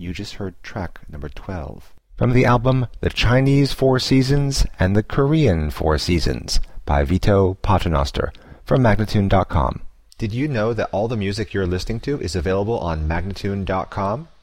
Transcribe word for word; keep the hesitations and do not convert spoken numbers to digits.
You just heard track number twelve. From the album The Chinese Four Seasons and the Korean Four Seasons by Vito Paternoster from Magnatune dot com. Did you know that all the music you're listening to is available on Magnatune dot com?